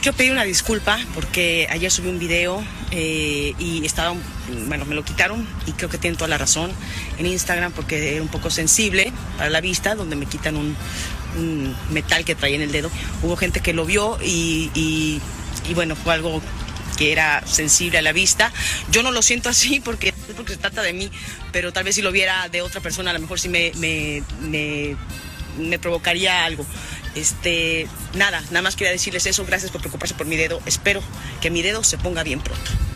Quiero pedir una disculpa porque ayer subí un video y me lo quitaron y creo que tienen toda la razón en Instagram porque era un poco sensible para la vista, donde me quitan un metal que traía en el dedo. Hubo gente que lo vio y bueno, fue algo que era sensible a la vista. Yo no lo siento así porque se trata de mí, pero tal vez si lo viera de otra persona, a lo mejor sí me provocaría algo. Nada más quería decirles eso. Gracias por preocuparse por mi dedo. Espero que mi dedo se ponga bien pronto.